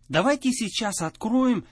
Давайте сейчас откроем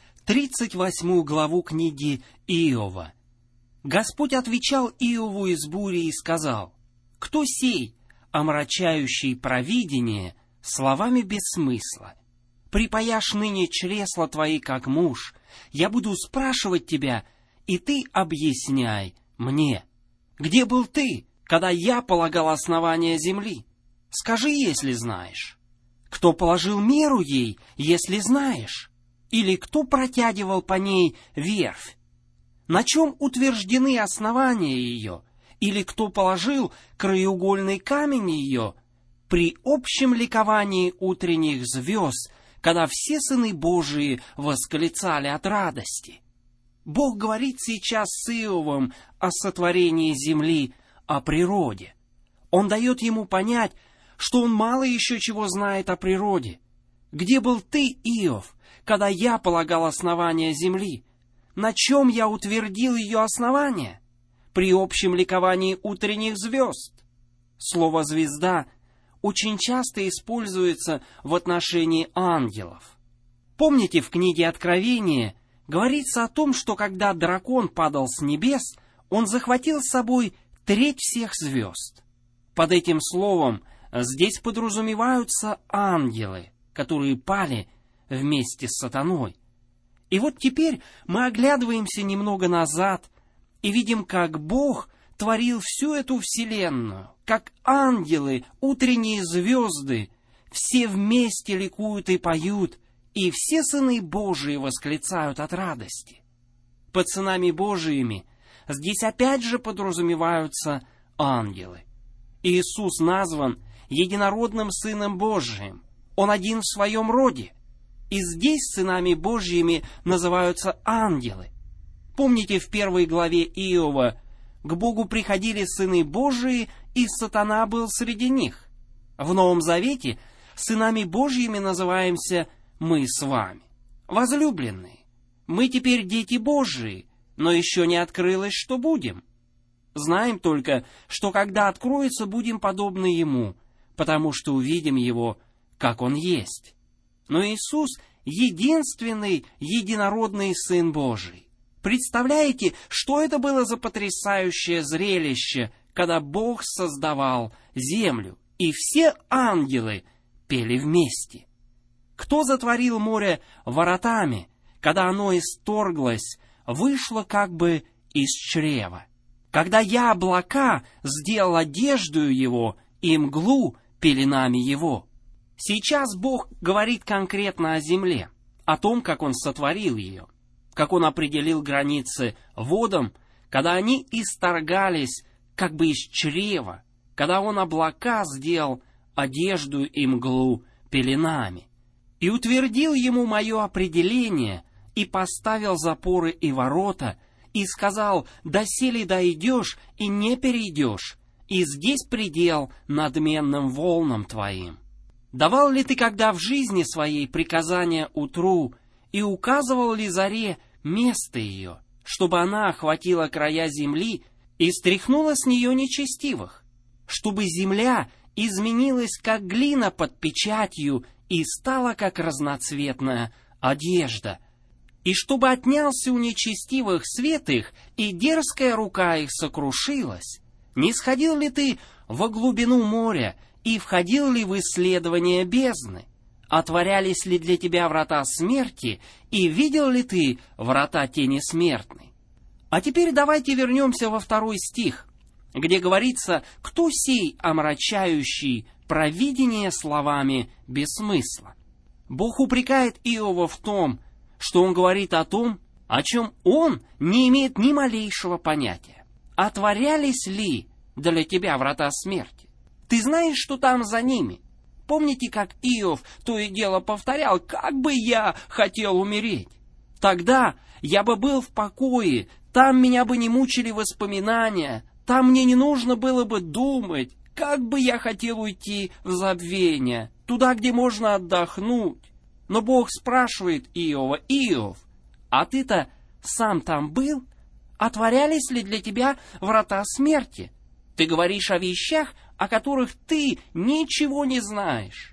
38 главу книги Иова. Господь отвечал Иову из бури и сказал: «Кто сей, омрачающий провидение словами без смысла? Припаяшь ныне чресла твои, как муж, я буду спрашивать тебя, и ты объясняй мне. Где был ты, когда я полагал основания земли? Скажи, если знаешь. Кто положил меру ей, если знаешь? Или кто протягивал по ней верфь? На чем утверждены основания ее? Или кто положил краеугольный камень ее? При общем ликовании утренних звезд, когда все сыны Божии восклицали от радости». Бог говорит сейчас с Иовом о сотворении земли, о природе. Он дает ему понять, что он мало еще чего знает о природе. Где был ты, Иов, когда я полагал основания земли? На чем я утвердил ее основания? При общем ликовании утренних звезд. Слово «звезда» очень часто используется в отношении ангелов. Помните, в книге Откровения говорится о том, что когда дракон падал с небес, он захватил с собой треть всех звезд. Под этим словом здесь подразумеваются ангелы, которые пали вместе с сатаной. И вот теперь мы оглядываемся немного назад и видим, как Бог творил всю эту вселенную, как ангелы, утренние звезды, все вместе ликуют и поют, и все сыны Божии восклицают от радости. Под сынами Божиими здесь опять же подразумеваются ангелы. Иисус назван единородным Сыном Божиим. Он один в своем роде. И здесь сынами Божьими называются ангелы. Помните, в 1 главе Иова к Богу приходили сыны Божии, и сатана был среди них. В Новом Завете сынами Божьими называемся мы с вами. Возлюбленные, мы теперь дети Божии, но еще не открылось, что будем. Знаем только, что когда откроется, будем подобны Ему, потому что увидим Его, как Он есть. Но Иисус — единственный, единородный Сын Божий. Представляете, что это было за потрясающее зрелище, когда Бог создавал землю, и все ангелы пели вместе? Кто затворил море воротами, когда оно исторглось, вышло как бы из чрева? Когда я облака сделал одеждою его и мглу пеленами его. Сейчас Бог говорит конкретно о земле, о том, как Он сотворил ее, как Он определил границы водам, когда они исторгались как бы из чрева, когда Он облака сделал одежду и мглу пеленами, и утвердил ему мое определение, и поставил запоры и ворота, и сказал: доселе дойдешь и не перейдешь, и здесь предел надменным волнам твоим. Давал ли ты когда в жизни своей приказания утру, и указывал ли заре место ее, чтобы она охватила края земли и стряхнула с нее нечестивых, чтобы земля изменилась, как глина под печатью, и стала, как разноцветная одежда, и чтобы отнялся у нечестивых свет их, и дерзкая рука их сокрушилась? Не сходил ли ты во глубину моря, и входил ли в исследование бездны? Отворялись ли для тебя врата смерти, и видел ли ты врата тени смертной? А теперь давайте вернемся во 2 стих, где говорится: «Кто сей, омрачающий провидение словами без смысла?» Бог упрекает Иова в том, что он говорит о том, о чем он не имеет ни малейшего понятия. Отворялись ли для тебя врата смерти? Ты знаешь, что там за ними? Помните, как Иов то и дело повторял: «Как бы я хотел умереть! Тогда я бы был в покое, там меня бы не мучили воспоминания, там мне не нужно было бы думать, как бы я хотел уйти в забвение, туда, где можно отдохнуть». Но Бог спрашивает Иова: «Иов, а ты-то сам там был? Отворялись ли для тебя врата смерти? Ты говоришь о вещах, о которых ты ничего не знаешь».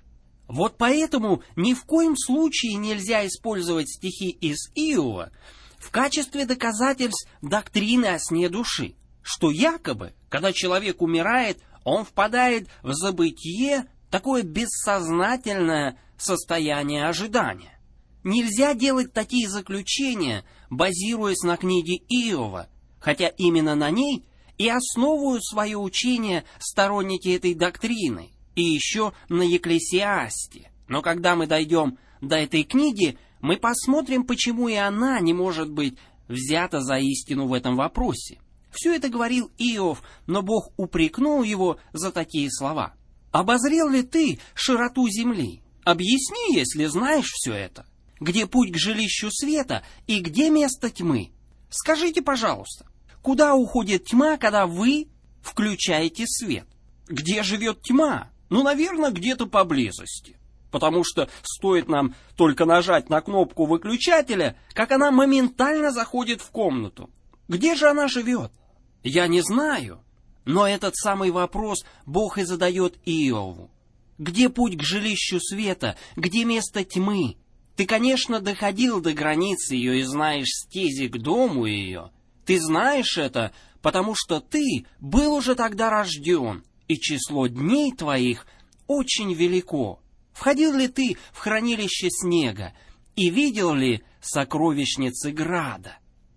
Вот поэтому ни в коем случае нельзя использовать стихи из Иова в качестве доказательств доктрины о сне души, что якобы, когда человек умирает, он впадает в забытие, такое бессознательное состояние ожидания. Нельзя делать такие заключения, базируясь на книге Иова, хотя именно на ней и основывают свое учение сторонники этой доктрины, и еще на Екклесиасте. Но когда мы дойдем до этой книги, мы посмотрим, почему и она не может быть взята за истину в этом вопросе. Все это говорил Иов, но Бог упрекнул его за такие слова. «Обозрел ли ты широту земли? Объясни, если знаешь все это. Где путь к жилищу света и где место тьмы? Скажите, пожалуйста, куда уходит тьма, когда вы включаете свет? Где живет тьма? Ну, наверное, где-то поблизости. Потому что стоит нам только нажать на кнопку выключателя, как она моментально заходит в комнату. Где же она живет? Я не знаю. Но этот самый вопрос Бог и задает Иову. Где путь к жилищу света? Где место тьмы? Ты, конечно, доходил до границы ее и знаешь стези к дому ее. Ты знаешь это, потому что ты был уже тогда рожден, и число дней твоих очень велико. Входил ли ты в хранилище снега и видел ли сокровищницы града?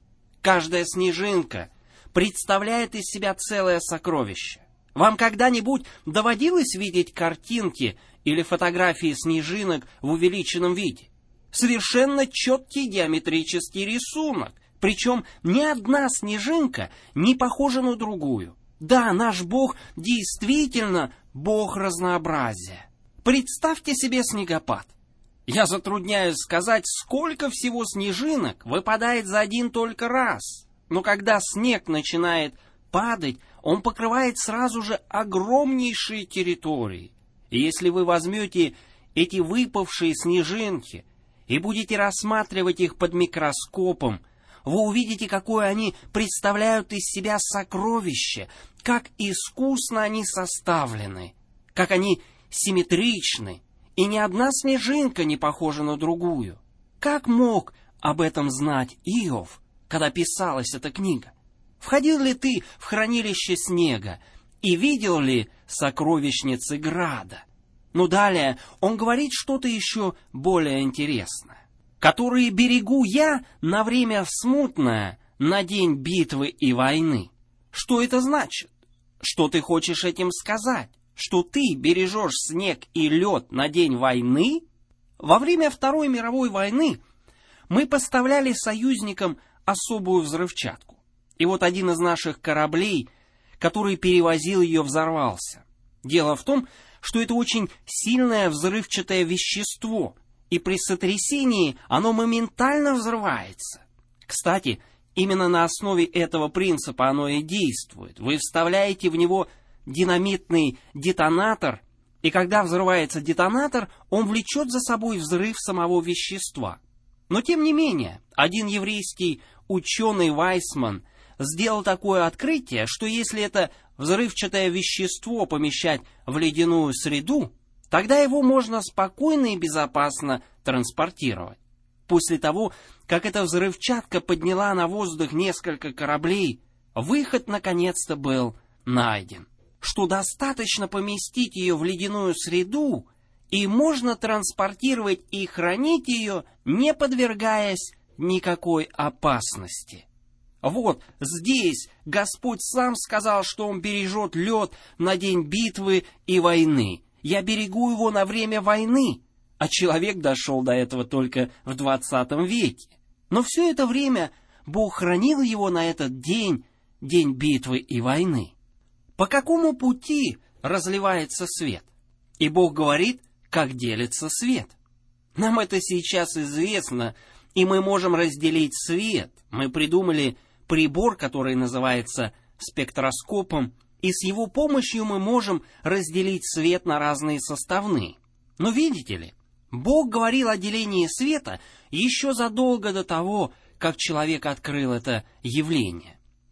Каждая снежинка представляет из себя целое сокровище. Вам когда-нибудь доводилось видеть картинки или фотографии снежинок в увеличенном виде? Совершенно четкий геометрический рисунок, причем ни одна снежинка не похожа на другую. Да, наш Бог действительно Бог разнообразия. Представьте себе снегопад. Я затрудняюсь сказать, сколько всего снежинок выпадает за один только раз. Но когда снег начинает падать, он покрывает сразу же огромнейшие территории. И если вы возьмете эти выпавшие снежинки и будете рассматривать их под микроскопом, вы увидите, какое они представляют из себя сокровище, как искусно они составлены, как они симметричны, и ни одна снежинка не похожа на другую. Как мог об этом знать Иов, когда писалась эта книга? Входил ли ты в хранилище снега и видел ли сокровищницы града? Ну далее он говорит что-то еще более интересное. Которые берегу я на время смутное, на день битвы и войны. Что это значит? Что ты хочешь этим сказать? Что ты бережешь снег и лед на день войны? Во время Второй мировой войны мы поставляли союзникам особую взрывчатку. И вот один из наших кораблей, который перевозил ее, взорвался. Дело в том, что это очень сильное взрывчатое вещество, и при сотрясении оно моментально взрывается. Кстати, именно на основе этого принципа оно и действует. Вы вставляете в него динамитный детонатор, и когда взрывается детонатор, он влечет за собой взрыв самого вещества. Но тем не менее, один еврейский ученый Вайсман сделал такое открытие, что если это взрывчатое вещество помещать в ледяную среду, тогда его можно спокойно и безопасно транспортировать. После того, как эта взрывчатка подняла на воздух несколько кораблей, выход наконец-то был найден. Что достаточно поместить ее в ледяную среду, и можно транспортировать и хранить ее, не подвергаясь никакой опасности. Вот здесь Господь сам сказал, что Он бережет лед на день битвы и войны. Я берегу его на время войны, а человек дошел до этого только в 20 веке. Но все это время Бог хранил его на этот день, день битвы и войны. По какому пути разливается свет? И Бог говорит, как делится свет. Нам это сейчас известно, и мы можем разделить свет. Мы придумали прибор, который называется спектроскопом, и с его помощью мы можем разделить свет на разные составные. Но видите ли, Бог говорил о делении света еще задолго до того, как человек открыл это явление.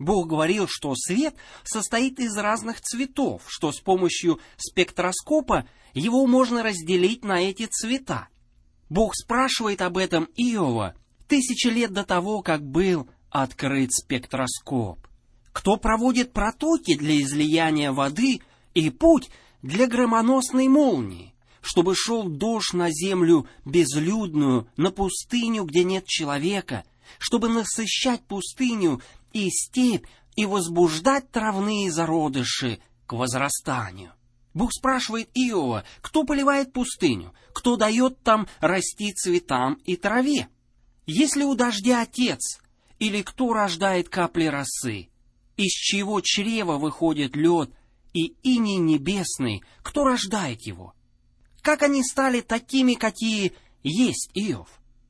Бог говорил, что свет состоит из разных цветов, что с помощью спектроскопа его можно разделить на эти цвета. Бог спрашивает об этом Иова 1000 лет до того, как был открыт спектроскоп. Кто проводит протоки для излияния воды и путь для громоносной молнии, чтобы шел дождь на землю безлюдную, на пустыню, где нет человека, чтобы насыщать пустыню и степь и возбуждать травные зародыши к возрастанию. Бог спрашивает Иова, кто поливает пустыню, кто дает там расти цветам и траве? Есть ли у дождя отец, или кто рождает капли росы? Из чьего чрева выходит лед и иней небесный, кто рождает его? Как они стали такими, какие есть, Иов?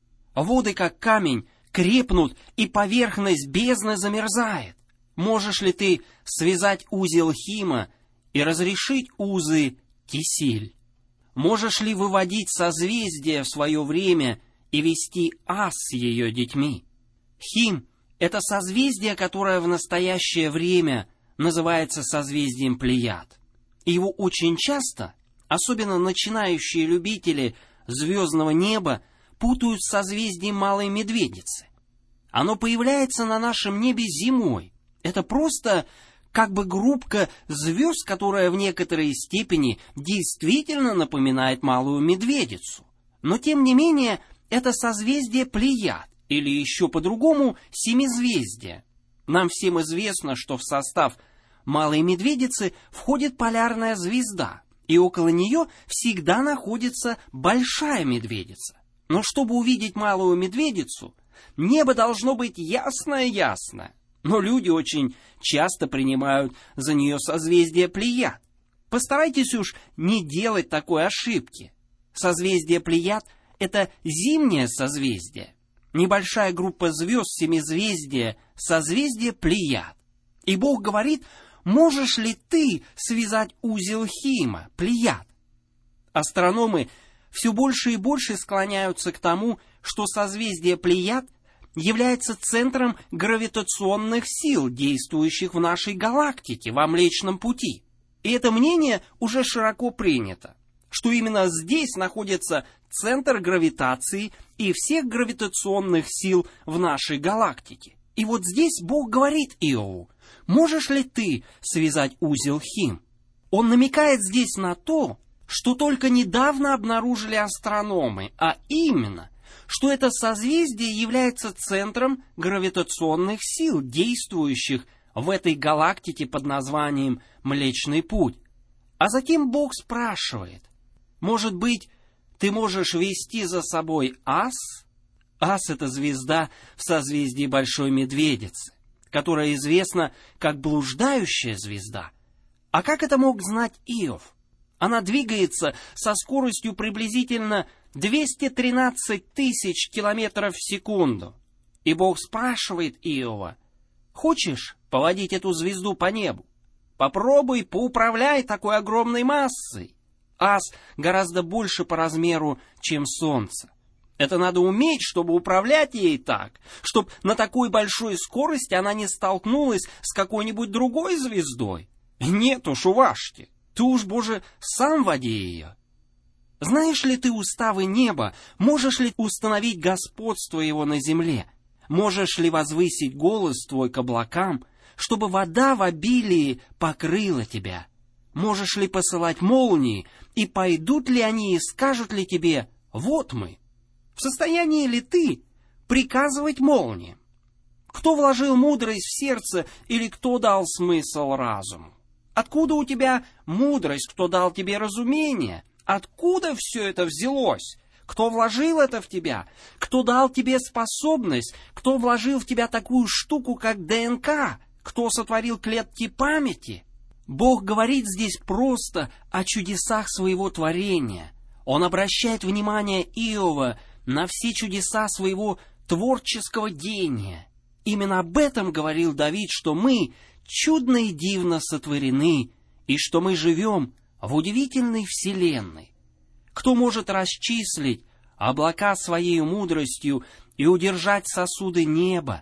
Воды, как камень, крепнут, и поверхность бездны замерзает. Можешь ли ты связать узел Хима и разрешить узы Кисиль? Можешь ли выводить созвездие в свое время и вести Ас с ее детьми? Хим — это созвездие, которое в настоящее время называется созвездием Плеяд. И его очень часто, особенно начинающие любители звездного неба, путают с созвездием Малой Медведицы. Оно появляется на нашем небе зимой. Это просто как бы группка звезд, которая в некоторой степени действительно напоминает Малую Медведицу. Но тем не менее, это созвездие Плеяд, или еще по-другому семизвездие. Нам всем известно, что в состав Малой Медведицы входит полярная звезда, и около нее всегда находится Большая Медведица. Но чтобы увидеть Малую Медведицу, небо должно быть ясное-ясно. Но люди очень часто принимают за нее созвездие Плеяд. Постарайтесь уж не делать такой ошибки. Созвездие Плеяд — это зимнее созвездие. Небольшая группа звезд семизвездия — созвездие Плеяд. И Бог говорит, можешь ли ты связать узел Хима, Плеяд? Астрономы все больше и больше склоняются к тому, что созвездие Плеяд является центром гравитационных сил, действующих в нашей галактике, во Млечном Пути. И это мнение уже широко принято, что именно здесь находится центр гравитации и всех гравитационных сил в нашей галактике. И вот здесь Бог говорит Иову, можешь ли ты связать узел Хим? Он намекает здесь на то, что только недавно обнаружили астрономы, а именно, что это созвездие является центром гравитационных сил, действующих в этой галактике под названием Млечный Путь. А затем Бог спрашивает, может быть, ты можешь вести за собой Ас? Ас — это звезда в созвездии Большой Медведицы, которая известна как блуждающая звезда. А как это мог знать Иов? Она двигается со скоростью приблизительно 213 тысяч километров в секунду. И Бог спрашивает Иова, хочешь поводить эту звезду по небу? Попробуй поуправляй такой огромной массой. Ас гораздо больше по размеру, чем Солнце. Это надо уметь, чтобы управлять ей так, чтобы на такой большой скорости она не столкнулась с какой-нибудь другой звездой. Нет уж, уважьте, ты уж, Боже, сам води ее. Знаешь ли ты уставы неба? Можешь ли установить господство его на земле? Можешь ли возвысить голос твой к облакам, чтобы вода в обилии покрыла тебя? Можешь ли посылать молнии, и пойдут ли они и скажут ли тебе, вот мы? В состоянии ли ты приказывать молниям? Кто вложил мудрость в сердце или кто дал смысл разуму? Откуда у тебя мудрость, кто дал тебе разумение? Откуда все это взялось? Кто вложил это в тебя? Кто дал тебе способность? Кто вложил в тебя такую штуку, как ДНК? Кто сотворил клетки памяти? Бог говорит здесь просто о чудесах своего творения. Он обращает внимание Иова на все чудеса своего творческого гения. Именно об этом говорил Давид, что мы чудно и дивно сотворены, и что мы живем в удивительной вселенной. Кто может расчислить облака своей мудростью и удержать сосуды неба?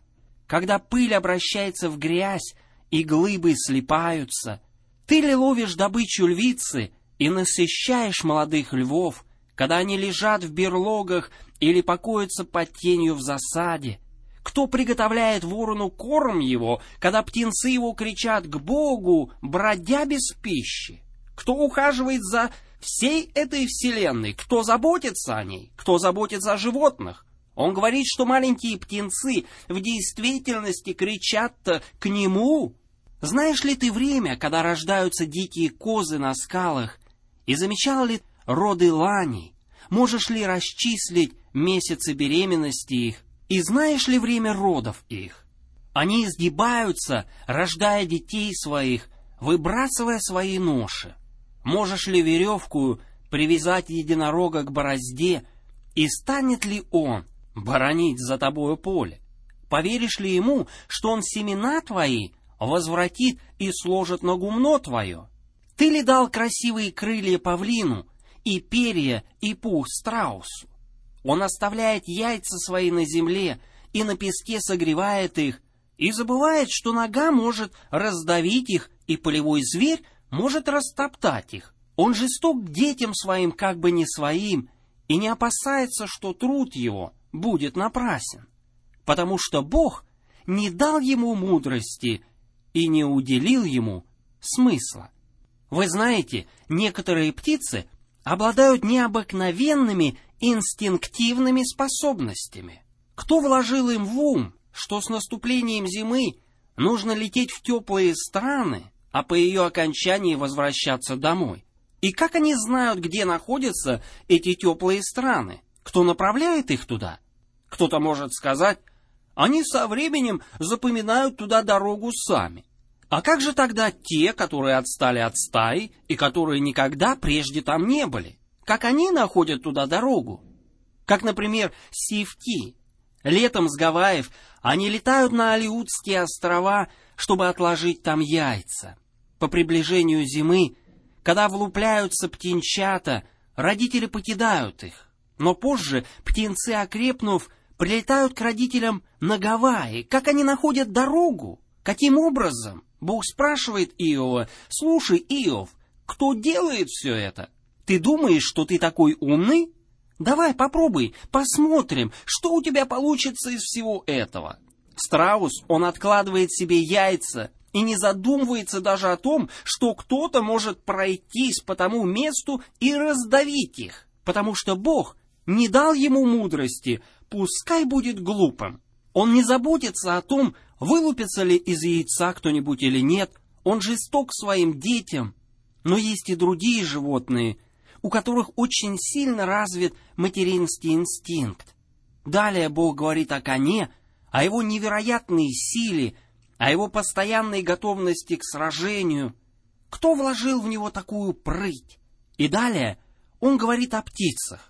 когда пыль обращается в грязь и глыбы слипаются? Ты ли ловишь добычу львицы и насыщаешь молодых львов, когда они лежат в берлогах или покоятся под тенью в засаде? Кто приготовляет ворону корм его, когда птенцы его кричат к Богу, бродя без пищи? Кто ухаживает за всей этой вселенной? Кто заботится о ней? Кто заботится о животных? Он говорит, что маленькие птенцы в действительности кричат-то к нему. Знаешь ли ты время, когда рождаются дикие козы на скалах? И замечал ли роды ланей? Можешь ли расчислить месяцы беременности их? И знаешь ли время родов их? Они изгибаются, рождая детей своих, выбрасывая свои ноши. Можешь ли веревку привязать единорога к борозде, и станет ли он боронить за тобою поле? Поверишь ли ему, что он семена твои возвратит и сложит на гумно твое? Ты ли дал красивые крылья павлину, и перья, и пух страусу? Он оставляет яйца свои на земле, и на песке согревает их, и забывает, что нога может раздавить их, и полевой зверь может растоптать их. Он жесток к детям своим, как бы не своим, и не опасается, что труд его будет напрасен, потому что Бог не дал ему мудрости и не уделил ему смысла. Вы знаете, некоторые птицы обладают необыкновенными инстинктивными способностями. Кто вложил им в ум, что с наступлением зимы нужно лететь в теплые страны, а по ее окончании возвращаться домой? И как они знают, где находятся эти теплые страны? Кто направляет их туда? Кто-то может сказать, они со временем запоминают туда дорогу сами. А как же тогда те, которые отстали от стаи и которые никогда прежде там не были? Как они находят туда дорогу? Как, например, сивки. Летом с Гавайев они летают на Алеутские острова, чтобы отложить там яйца. По приближению зимы, когда влупляются птенчата, родители покидают их. Но позже птенцы, окрепнув, прилетают к родителям на Гавайи. Как они находят дорогу? Каким образом? Бог спрашивает Иова: «Слушай, Иов, кто делает все это? Ты думаешь, что ты такой умный? Давай попробуй, посмотрим, что у тебя получится из всего этого». Страус, он откладывает себе яйца и не задумывается даже о том, что кто-то может пройтись по тому месту и раздавить их, потому что Бог не дал ему мудрости, пускай будет глупым. Он не заботится о том, вылупится ли из яйца кто-нибудь или нет. Он жесток к своим детям. Но есть и другие животные, у которых очень сильно развит материнский инстинкт. Далее Бог говорит о коне, о его невероятной силе, о его постоянной готовности к сражению. Кто вложил в него такую прыть? И далее он говорит о птицах.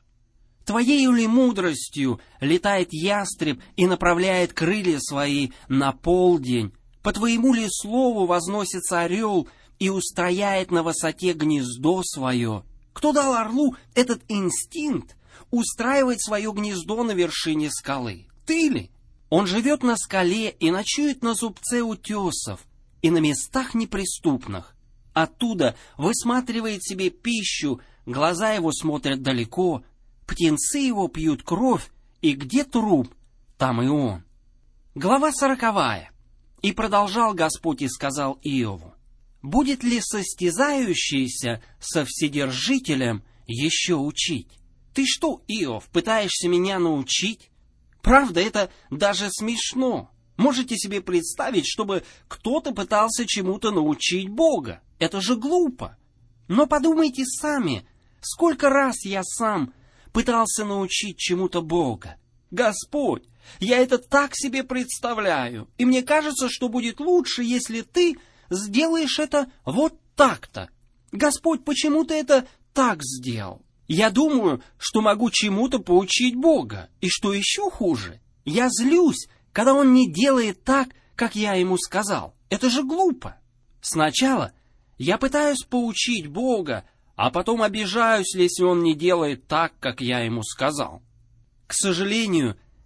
Твоею ли мудростью летает ястреб и направляет крылья свои на полдень? По твоему ли слову возносится орел и устрояет на высоте гнездо свое? Кто дал орлу этот инстинкт устраивать свое гнездо на вершине скалы? Ты ли? Он живет на скале и ночует на зубце утесов и на местах неприступных. Оттуда высматривает себе пищу, глаза его смотрят далеко, птенцы его пьют кровь, и где труп, там и он. Глава 40. И продолжал Господь и сказал Иову: будет ли состязающийся со Вседержителем еще учить? Ты что, Иов, пытаешься меня научить? Правда, это даже смешно. Можете себе представить, чтобы кто-то пытался чему-то научить Бога? Это же глупо. Но подумайте сами, сколько раз я сам пытался научить чему-то Бога. Господь, я это так себе представляю, и мне кажется, что будет лучше, если ты сделаешь это вот так-то. Господь, почему ты это так сделал? Я думаю, что могу чему-то поучить Бога. И что еще хуже, я злюсь, когда Он не делает так, как я Ему сказал. Это же глупо. Сначала я пытаюсь поучить Бога, а потом обижаюсь, если Он не делает так, как я Ему сказал. К сожалению,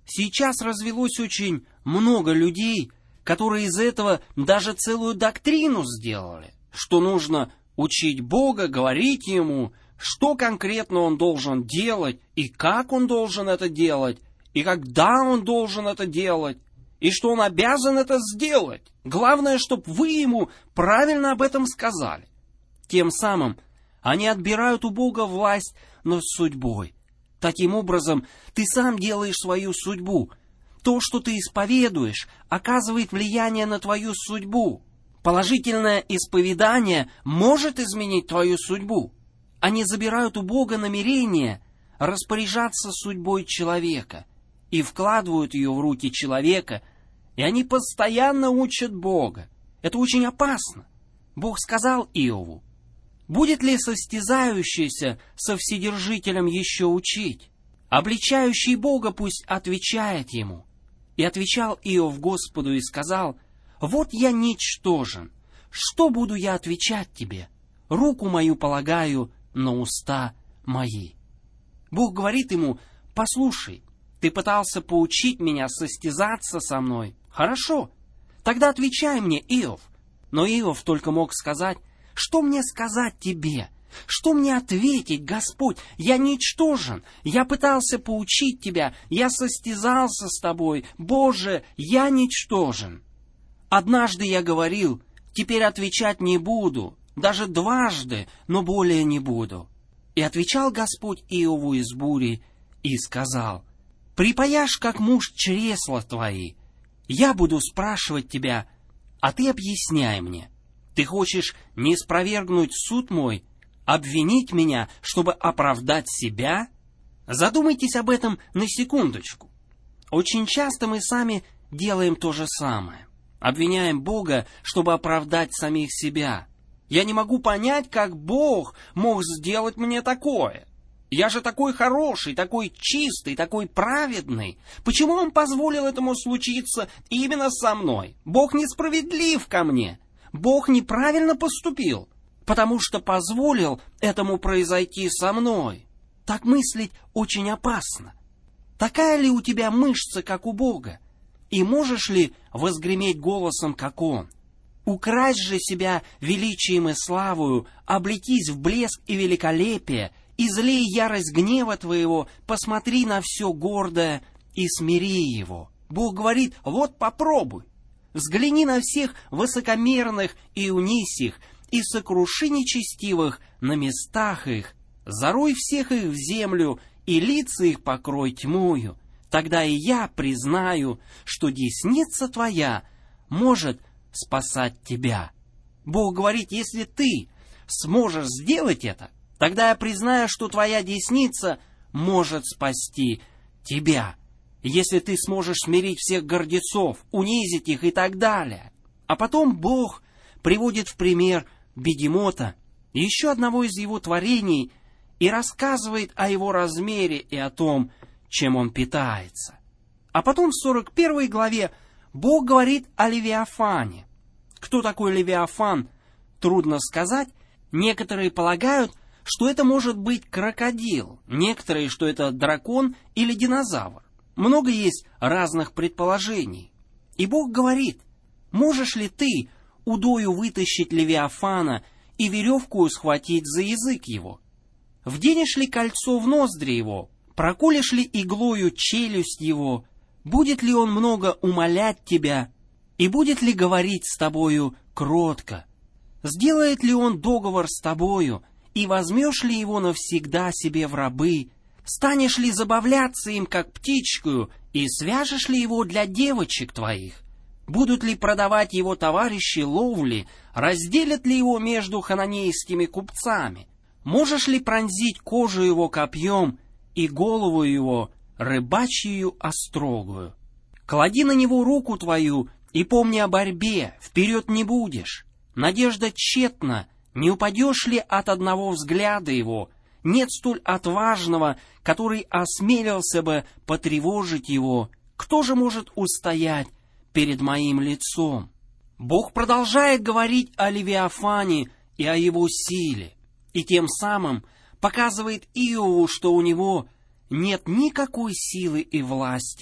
Сейчас развелось очень много людей, которые из этого даже целую доктрину сделали, что нужно учить Бога, говорить Ему, что конкретно Он должен делать, и как Он должен это делать, и когда Он должен это делать, и что Он обязан это сделать. Главное, чтобы вы Ему правильно об этом сказали. Тем самым они отбирают у Бога власть над судьбой. Таким образом, ты сам делаешь свою судьбу. То, что ты исповедуешь, оказывает влияние на твою судьбу. Положительное исповедание может изменить твою судьбу. Они забирают у Бога намерение распоряжаться судьбой человека и вкладывают ее в руки человека, и они постоянно учат Бога. Это очень опасно. Бог сказал Иову: «Будет ли состязающийся со Вседержителем еще учить? Обличающий Бога пусть отвечает ему». И отвечал Иов Господу и сказал: «Вот я ничтожен, что буду я отвечать тебе? Руку мою полагаю на уста мои». Бог говорит ему: «Послушай, ты пытался поучить меня состязаться со мной. Хорошо, тогда отвечай мне, Иов». Но Иов только мог сказать: «Что мне сказать тебе? Что мне ответить, Господь? Я ничтожен, я пытался поучить тебя, я состязался с тобой. Боже, я ничтожен. Однажды я говорил, теперь отвечать не буду, даже дважды, но более не буду». И отвечал Господь Иову из бури и сказал: «Припаяшь, как муж, чресла твои. Я буду спрашивать тебя, а ты объясняй мне. Ты хочешь не спровергнуть суд мой, обвинить меня, чтобы оправдать себя?» Задумайтесь об этом на секундочку. Очень часто мы сами делаем то же самое. Обвиняем Бога, чтобы оправдать самих себя. Я не могу понять, как Бог мог сделать мне такое. Я же такой хороший, такой чистый, такой праведный. Почему Он позволил этому случиться именно со мной? Бог несправедлив ко мне. Бог неправильно поступил, потому что позволил этому произойти со мной. Так мыслить очень опасно. Такая ли у тебя мышца, как у Бога? И можешь ли возгреметь голосом, как Он? Укрась же себя величием и славою, облетись в блеск и великолепие, излей ярость гнева твоего, посмотри на все гордое и смири его. Бог говорит: вот попробуй. Взгляни на всех высокомерных и унись их, и сокруши нечестивых на местах их, заруй всех их в землю, и лица их покрой тьмою. Тогда и я признаю, что десница твоя может спасать тебя. Бог говорит: если ты сможешь сделать это, тогда я признаю, что твоя десница может спасти тебя. Если ты сможешь смирить всех гордецов, унизить их и так далее. А потом Бог приводит в пример бегемота, еще одного из его творений, и рассказывает о его размере и о том, чем он питается. А потом в 41 главе Бог говорит о Левиафане. Кто такой Левиафан, трудно сказать. Некоторые полагают, что это может быть крокодил, некоторые, что это дракон или динозавр. Много есть разных предположений. И Бог говорит: можешь ли ты удою вытащить Левиафана и веревку схватить за язык его? Вденешь ли кольцо в ноздри его? Проколешь ли иглою челюсть его? Будет ли он много умолять тебя? И будет ли говорить с тобою кротко? Сделает ли он договор с тобою? И возьмешь ли его навсегда себе в рабы? Станешь ли забавляться им, как птичкою, и свяжешь ли его для девочек твоих? Будут ли продавать его товарищи ловли? Разделят ли его между хананейскими купцами? Можешь ли пронзить кожу его копьем и голову его рыбачью острогую? Клади на него руку твою и помни о борьбе, вперед не будешь. Надежда тщетна, не упадешь ли от одного взгляда его? Нет столь отважного, который осмелился бы потревожить его. Кто же может устоять перед моим лицом? Бог продолжает говорить о Левиафане и о его силе, и тем самым показывает Иову, что у него нет никакой силы и власти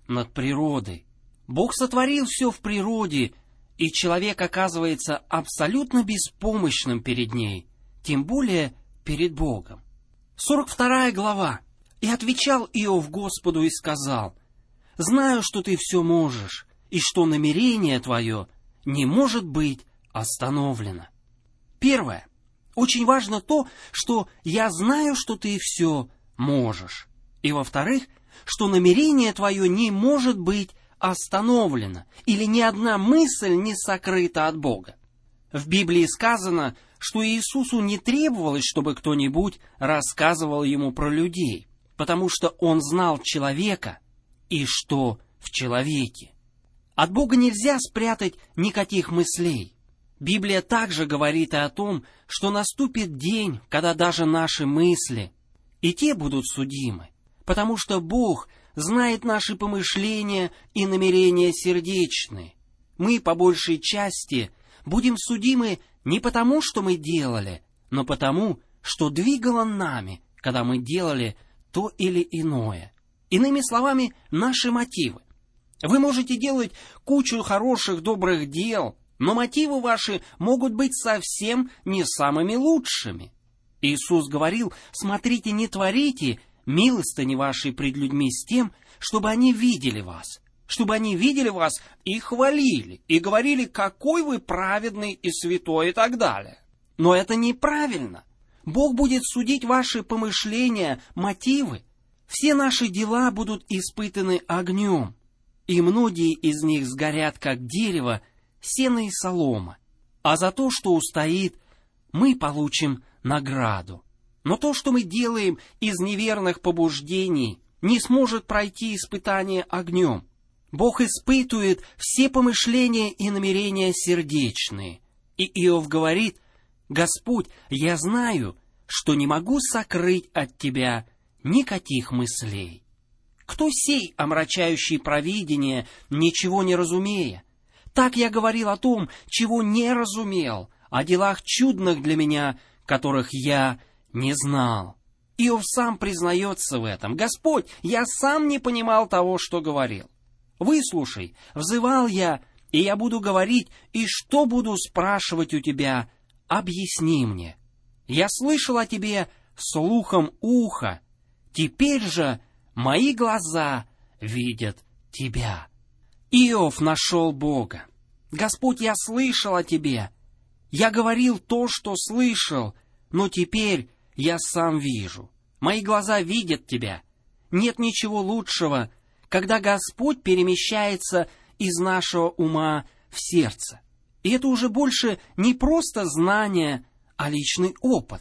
над природой. Бог сотворил все в природе, и человек оказывается абсолютно беспомощным перед ней, тем более перед Богом. 42 глава. «И отвечал Иов Господу и сказал: знаю, что ты все можешь, и что намерение твое не может быть остановлено». Первое. Очень важно то, что я знаю, что ты все можешь. И во-вторых, что намерение твое не может быть остановлено, или ни одна мысль не сокрыта от Бога. В Библии сказано, что Иисусу не требовалось, чтобы кто-нибудь рассказывал ему про людей, потому что он знал человека и что в человеке. От Бога нельзя спрятать никаких мыслей. Библия также говорит и о том, что наступит день, когда даже наши мысли и те будут судимы, потому что Бог знает наши помышления и намерения сердечные. Мы, по большей части, будем судимы не потому, что мы делали, но потому, что двигало нами, когда мы делали то или иное. Иными словами, наши мотивы. Вы можете делать кучу хороших, добрых дел, но мотивы ваши могут быть совсем не самыми лучшими. Иисус говорил: смотрите, не творите милостыни вашей пред людьми с тем, чтобы они видели вас, и хвалили, и говорили, какой вы праведный и святой и так далее. Но это неправильно. Бог будет судить ваши помышления, мотивы. Все наши дела будут испытаны огнем, и многие из них сгорят, как дерево, сено и солома. А за то, что устоит, мы получим награду. Но то, что мы делаем из неверных побуждений, не сможет пройти испытание огнем. Бог испытывает все помышления и намерения сердечные. И Иов говорит: «Господь, я знаю, что не могу сокрыть от Тебя никаких мыслей». Кто сей, омрачающий провидение, ничего не разумея? Так я говорил о том, чего не разумел, о делах чудных для меня, которых я не знал. Иов сам признается в этом. «Господь, я сам не понимал того, что говорил. Выслушай, взывал я, и я буду говорить, и что буду спрашивать у тебя, объясни мне. Я слышал о тебе слухом уха, теперь же мои глаза видят тебя». Иов нашел Бога. «Господь, я слышал о тебе. Я говорил то, что слышал, но теперь я сам вижу. Мои глаза видят тебя. Нет ничего лучшего, когда Господь перемещается из нашего ума в сердце. И это уже больше не просто знание, а личный опыт.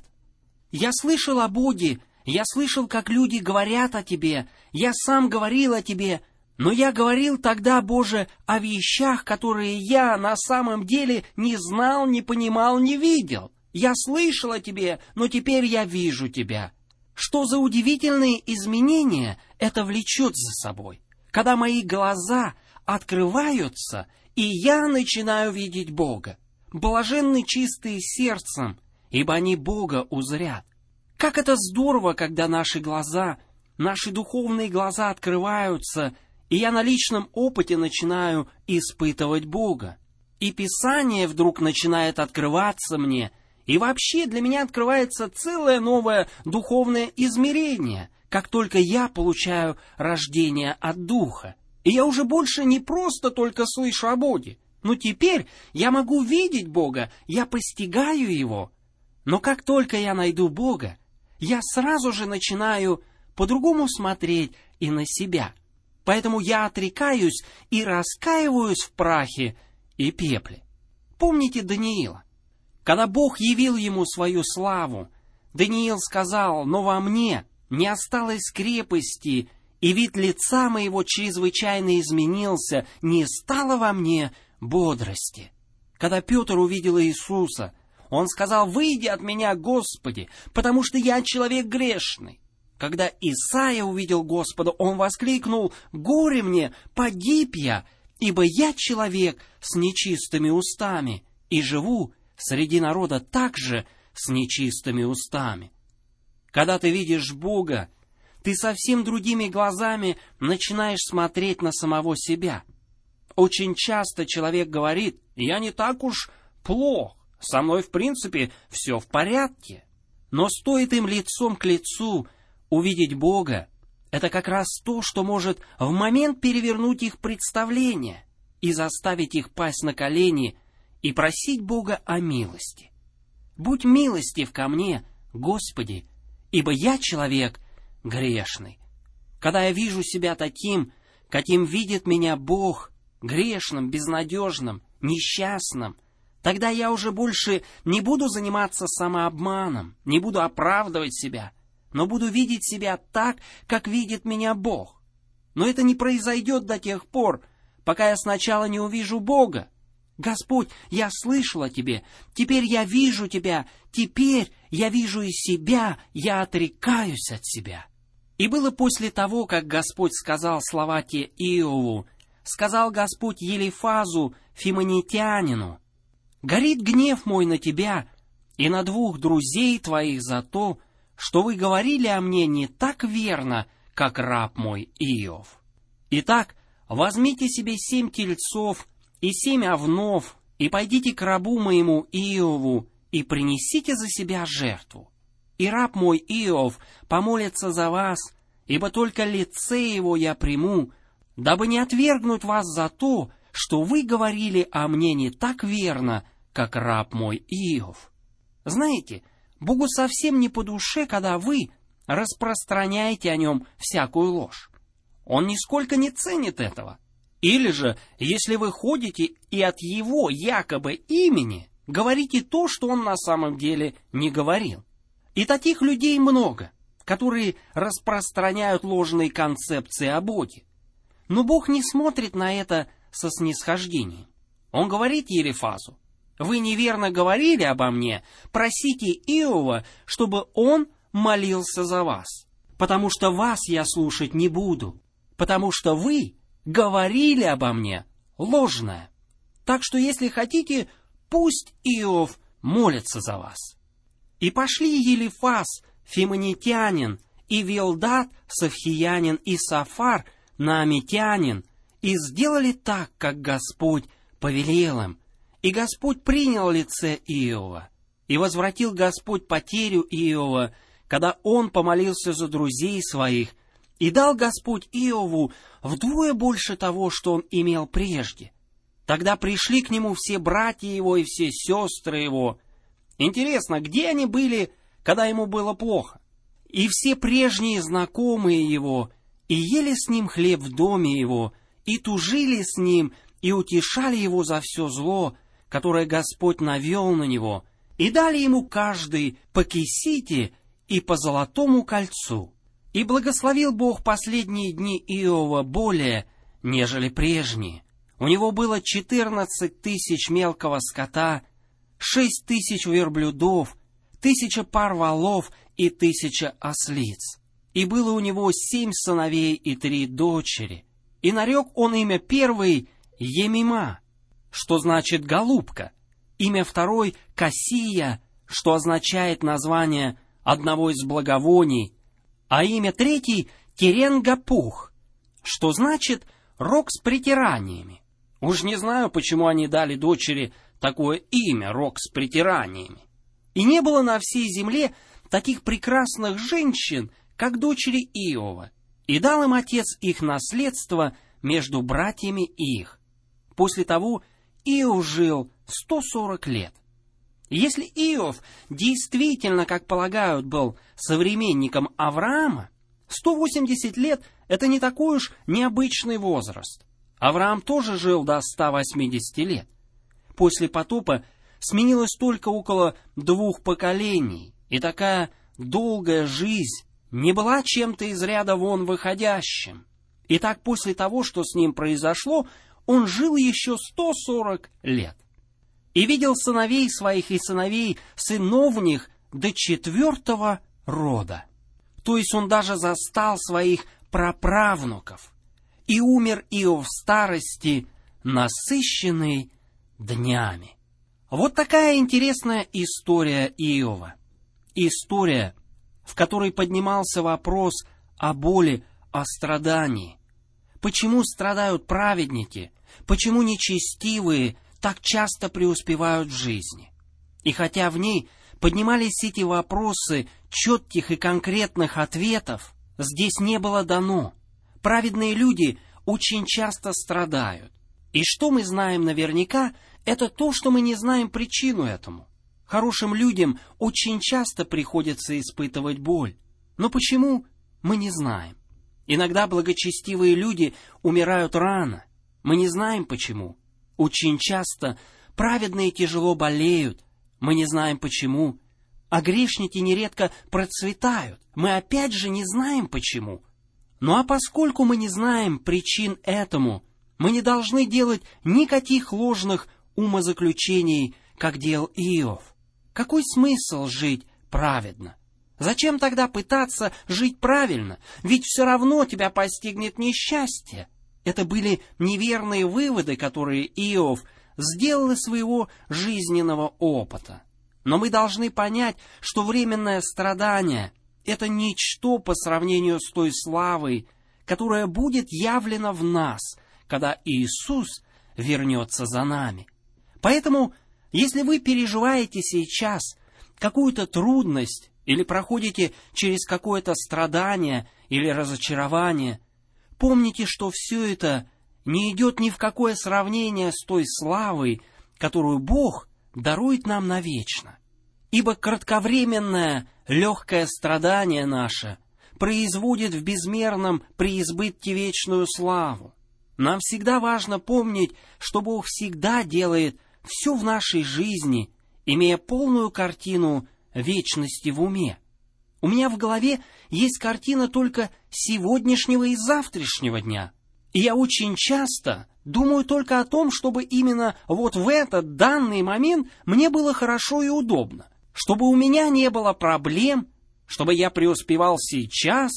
Я слышал о Боге, я слышал, как люди говорят о тебе, я сам говорил о тебе, но я говорил тогда, Боже, о вещах, которые я на самом деле не знал, не понимал, не видел. Я слышал о тебе, но теперь я вижу тебя. Что за удивительные изменения это влечет за собой, когда мои глаза открываются, и я начинаю видеть Бога. Блаженны чистые сердцем, ибо они Бога узрят. Как это здорово, когда наши глаза, наши духовные глаза открываются, и я на личном опыте начинаю испытывать Бога. И Писание вдруг начинает открываться мне, и вообще для меня открывается целое новое духовное измерение, как только я получаю рождение от Духа. И я уже больше не просто только слышу о Боге, но теперь я могу видеть Бога, я постигаю Его. Но как только я найду Бога, я сразу же начинаю по-другому смотреть и на себя. Поэтому я отрекаюсь и раскаиваюсь в прахе и пепле. Помните Даниила? Когда Бог явил ему свою славу, Даниил сказал: «Но во мне не осталось крепости, и вид лица моего чрезвычайно изменился, не стало во мне бодрости». Когда Петр увидел Иисуса, он сказал: «Выйди от меня, Господи, потому что я человек грешный». Когда Исаия увидел Господа, он воскликнул: «Горе мне, погиб я, ибо я человек с нечистыми устами, и живу среди народа также с нечистыми устами». Когда ты видишь Бога, ты совсем другими глазами начинаешь смотреть на самого себя. Очень часто человек говорит: «Я не так уж плох, со мной в принципе все в порядке». Но стоит им лицом к лицу увидеть Бога, это как раз то, что может в момент перевернуть их представление и заставить их пасть на колени и просить Бога о милости. «Будь милостив ко мне, Господи, ибо я человек грешный». Когда я вижу себя таким, каким видит меня Бог, грешным, безнадежным, несчастным, тогда я уже больше не буду заниматься самообманом, не буду оправдывать себя, но буду видеть себя так, как видит меня Бог. Но это не произойдет до тех пор, пока я сначала не увижу Бога. «Господь, я слышал о Тебе, теперь я вижу Тебя, теперь я вижу и себя, я отрекаюсь от себя». И было после того, как Господь сказал слова те Иову, сказал Господь Елифазу, фимонитянину: «Горит гнев мой на тебя и на двух друзей твоих за то, что вы говорили о мне не так верно, как раб мой Иов. Итак, возьмите себе 7 тельцов и 7 овнов, и пойдите к рабу моему Иову, и принесите за себя жертву. И раб мой Иов помолится за вас, ибо только лице его я приму, дабы не отвергнуть вас за то, что вы говорили о мне не так верно, как раб мой Иов». Знаете, Богу совсем не по душе, когда вы распространяете о нем всякую ложь. Он нисколько не ценит этого. Или же, если вы ходите и от его якобы имени говорите то, что он на самом деле не говорил. И таких людей много, которые распространяют ложные концепции о Боге. Но Бог не смотрит на это со снисхождением. Он говорит Елифазу: «Вы неверно говорили обо мне, просите Иова, чтобы он молился за вас, потому что вас я слушать не буду, потому что вы говорили обо мне ложное. Так что, если хотите, пусть Иов молится за вас». И пошли Елифаз, фимонитянин, и Вилдат, сафхиянин, и Сафар, наамитянин, и сделали так, как Господь повелел им. И Господь принял лице Иова, и возвратил Господь потерю Иова, когда он помолился за друзей своих, и дал Господь Иову вдвое больше того, что он имел прежде. Тогда пришли к нему все братья его и все сестры его. Интересно, где они были, когда ему было плохо? И все прежние знакомые его, и ели с ним хлеб в доме его, и тужили с ним, и утешали его за все зло, которое Господь навел на него, и дали ему каждый по кисите и по золотому кольцу. И благословил Бог последние дни Иова более, нежели прежние. У него было 14 тысяч мелкого скота, 6 тысяч верблюдов, 1000 пар волов и 1000 ослиц. И было у него 7 сыновей и 3 дочери. И нарек он имя первой Емима, что значит «голубка», имя второй Кассия, что означает название одного из благовоний, а имя третий Керенгапух, что значит «рог с притираниями». Уж не знаю, почему они дали дочери такое имя, рог с притираниями. И не было на всей земле таких прекрасных женщин, как дочери Иова, и дал им отец их наследство между братьями их. После того Иов жил 140 лет. Если Иов действительно, как полагают, был современником Авраама, 180 лет — это не такой уж необычный возраст. Авраам тоже жил до 180 лет. После потопа сменилось только около 2 поколений, и такая долгая жизнь не была чем-то из ряда вон выходящим. И так после того, что с ним произошло, он жил еще 140 лет. И видел сыновей своих и сыновей сыновних до 4-го рода. То есть он даже застал своих праправнуков. И умер Иов в старости, насыщенный днями. Вот такая интересная история Иова. История, в которой поднимался вопрос о боли, о страдании. Почему страдают праведники? Почему нечестивые так часто преуспевают в жизни? И хотя в ней поднимались эти вопросы четких и конкретных ответов, здесь не было дано. Праведные люди очень часто страдают. И что мы знаем наверняка, это то, что мы не знаем причину этому. Хорошим людям очень часто приходится испытывать боль. Но почему, мы не знаем. Иногда благочестивые люди умирают рано. Мы не знаем почему. Очень часто праведные тяжело болеют. Мы не знаем почему. А грешники нередко процветают. Мы опять же не знаем почему. Ну а поскольку мы не знаем причин этому, мы не должны делать никаких ложных умозаключений, как делал Иов. Какой смысл жить праведно? Зачем тогда пытаться жить правильно? Ведь все равно тебя постигнет несчастье. Это были неверные выводы, которые Иов сделал из своего жизненного опыта. Но мы должны понять, что временное страдание — это ничто по сравнению с той славой, которая будет явлена в нас, когда Иисус вернется за нами. Поэтому, если вы переживаете сейчас какую-то трудность или проходите через какое-то страдание или разочарование, помните, что все это не идет ни в какое сравнение с той славой, которую Бог дарует нам навечно. Ибо кратковременное легкое страдание наше производит в безмерном преизбытке вечную славу. Нам всегда важно помнить, что Бог всегда делает все в нашей жизни, имея полную картину вечности в уме. У меня в голове есть картина только сегодняшнего и завтрашнего дня. И я очень часто думаю только о том, чтобы именно вот в этот данный момент мне было хорошо и удобно, чтобы у меня не было проблем, чтобы я преуспевал сейчас.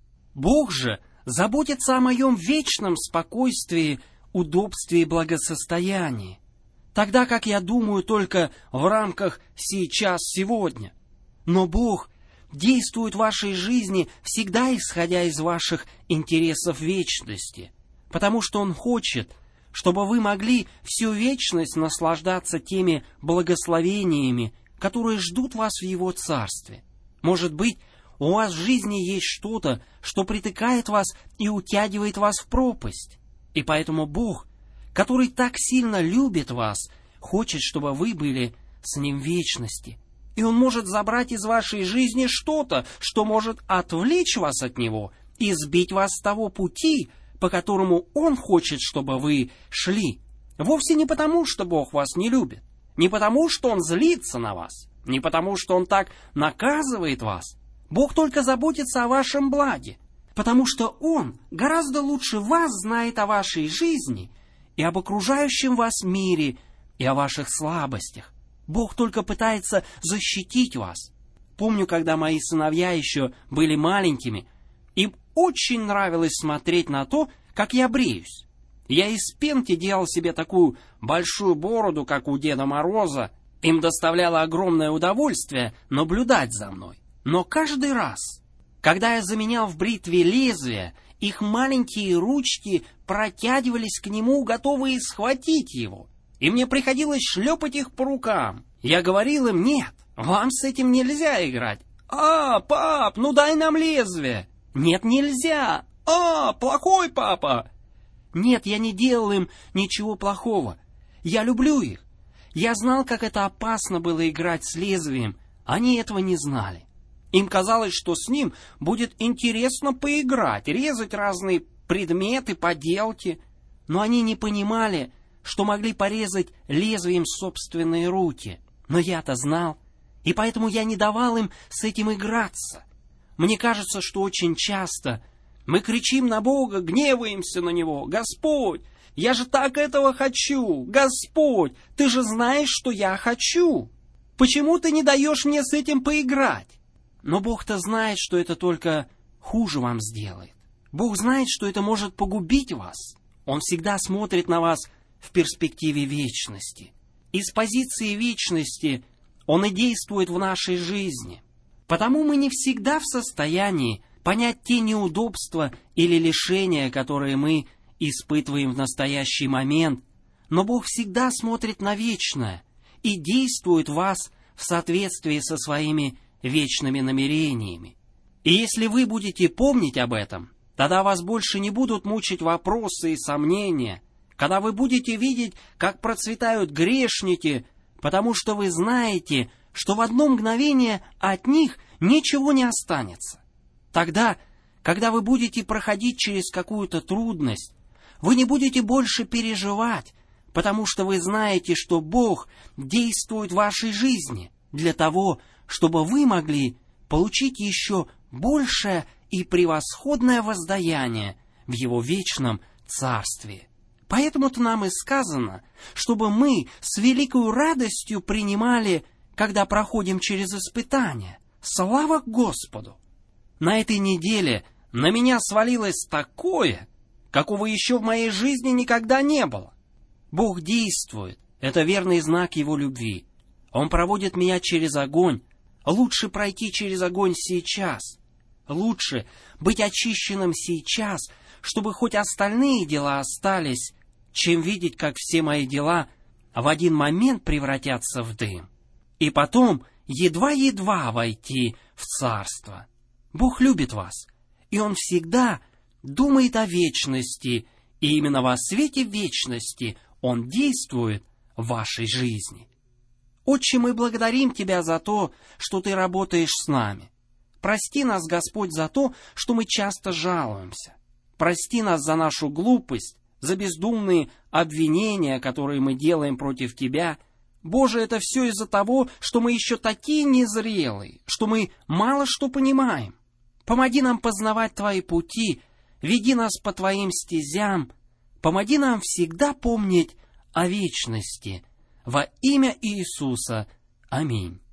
Бог же заботится о моем вечном спокойствии, удобстве и благосостоянии, тогда как я думаю только в рамках сейчас, сегодня. Но Бог действует в вашей жизни всегда исходя из ваших интересов вечности, потому что Он хочет, чтобы вы могли всю вечность наслаждаться теми благословениями, которые ждут вас в Его Царстве. Может быть, у вас в жизни есть что-то, что притыкает вас и утягивает вас в пропасть. И поэтому Бог, который так сильно любит вас, хочет, чтобы вы были с Ним в вечности. И Он может забрать из вашей жизни что-то, что может отвлечь вас от Него и сбить вас с того пути, по которому Он хочет, чтобы вы шли. Вовсе не потому, что Бог вас не любит, не потому, что Он злится на вас, не потому, что Он так наказывает вас. Бог только заботится о вашем благе, потому что Он гораздо лучше вас знает о вашей жизни и об окружающем вас мире, и о ваших слабостях. Бог только пытается защитить вас. Помню, когда мои сыновья еще были маленькими, им очень нравилось смотреть на то, как я бреюсь. Я из пенки делал себе такую большую бороду, как у Деда Мороза. Им доставляло огромное удовольствие наблюдать за мной. Но каждый раз, когда я заменял в бритве лезвие, их маленькие ручки протягивались к нему, готовые схватить его. И мне приходилось шлепать их по рукам. Я говорил им: нет, вам с этим нельзя играть. Пап, ну дай нам лезвие. Нет, нельзя. Плохой папа. Нет, я не делал им ничего плохого. Я люблю их. Я знал, как это опасно было играть с лезвием. Они этого не знали. Им казалось, что с ним будет интересно поиграть, резать разные предметы, поделки. Но они не понимали, что могли порезать лезвием собственные руки. Но я-то знал, и поэтому я не давал им с этим играться. Мне кажется, что очень часто мы кричим на Бога, гневаемся на Него: «Господь, я же так этого хочу! Господь, Ты же знаешь, что я хочу! Почему Ты не даешь мне с этим поиграть?» Но Бог-то знает, что это только хуже вам сделает. Бог знает, что это может погубить вас. Он всегда смотрит на вас в перспективе вечности. Из позиции вечности Он и действует в нашей жизни. Потому мы не всегда в состоянии понять те неудобства или лишения, которые мы испытываем в настоящий момент, но Бог всегда смотрит на вечное и действует в вас в соответствии со своими вечными намерениями. И если вы будете помнить об этом, тогда вас больше не будут мучить вопросы и сомнения, когда вы будете видеть, как процветают грешники, потому что вы знаете, что в одно мгновение от них ничего не останется. Тогда, когда вы будете проходить через какую-то трудность, вы не будете больше переживать, потому что вы знаете, что Бог действует в вашей жизни для того, чтобы вы могли получить еще большее и превосходное воздаяние в Его вечном Царстве. Поэтому-то нам и сказано, чтобы мы с великой радостью принимали, когда проходим через испытания. Слава Господу! На этой неделе на меня свалилось такое, какого еще в моей жизни никогда не было. Бог действует, это верный знак Его любви. Он проводит меня через огонь. Лучше пройти через огонь сейчас. Лучше быть очищенным сейчас, чтобы хоть остальные дела остались, чем видеть, как все мои дела в один момент превратятся в дым. И потом едва-едва войти в Царство. Бог любит вас, и Он всегда думает о вечности, и именно во свете вечности Он действует в вашей жизни. Отче, мы благодарим Тебя за то, что Ты работаешь с нами. Прости нас, Господь, за то, что мы часто жалуемся. Прости нас за нашу глупость, за бездумные обвинения, которые мы делаем против Тебя. Боже, это все из-за того, что мы еще такие незрелые, что мы мало что понимаем. Помоги нам познавать Твои пути, веди нас по Твоим стезям, помоги нам всегда помнить о вечности. Во имя Иисуса. Аминь.